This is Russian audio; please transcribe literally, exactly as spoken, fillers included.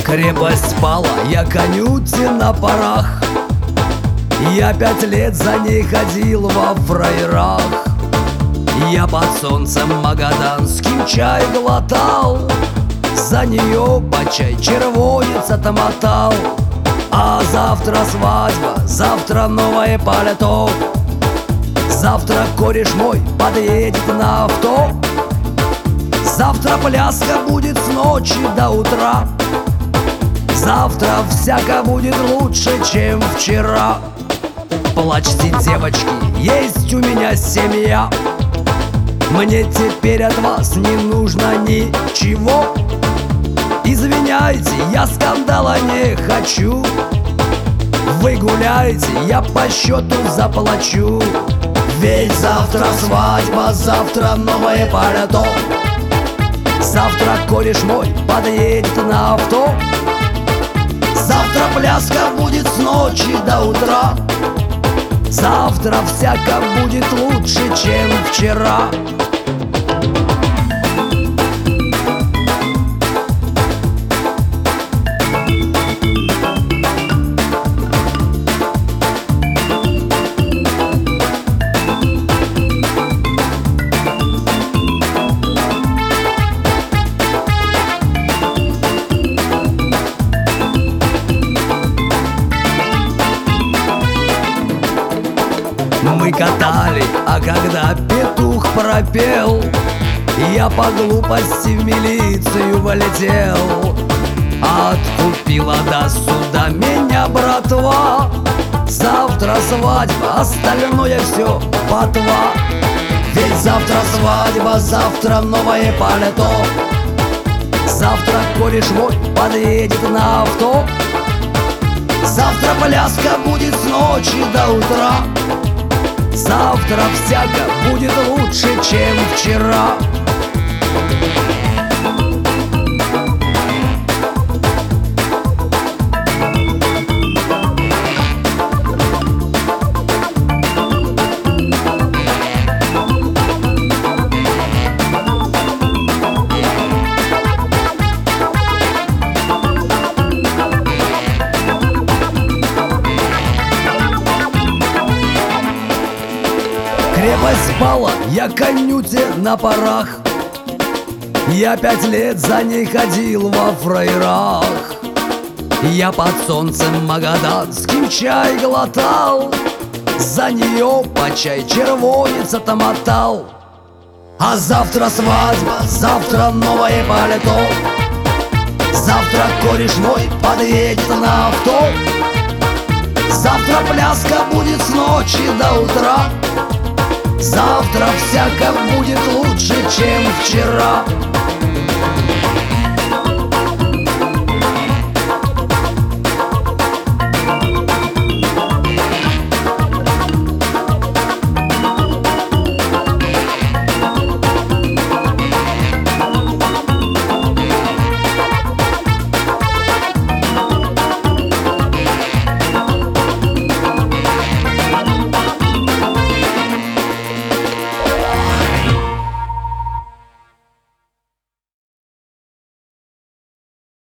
Крепость пала, я конюте на парах. Я пять лет за ней ходил во фраерах. Я под солнцем магаданским чай глотал, за нее по чай червонец отмотал. А завтра свадьба, завтра новое пальто, завтра кореш мой подъедет на авто. Завтра пляска будет с ночи до утра, завтра всяко будет лучше, чем вчера. Плачьте, девочки, есть у меня семья, мне теперь от вас не нужно ничего. Извиняйте, я скандала не хочу. Вы гуляйте, я по счету заплачу. Ведь завтра свадьба, завтра новое пальто, завтра кореш мой подъедет на авто. Завтра пляска будет с ночи до утра, завтра всяко будет лучше, чем вчера. Мы катали, а когда петух пропел, я по глупости в милицию вылетел. Откупила до суда меня братва, завтра свадьба, остальное все ботва. Ведь завтра свадьба, завтра новое пальто, завтра кореш мой подъедет на авто. Завтра пляска будет с ночи до утра, завтра всяко будет лучше, чем вчера. Крепость пала, я конюте на парах. Я пять лет за ней ходил во фраерах. Я под солнцем магаданским чай глотал, за нее по чай червонец отмотал. А завтра свадьба, завтра новое пальто, завтра кореш мой подъедет на авто. Завтра пляска будет с ночи до утра, завтра всяко будет лучше, чем вчера.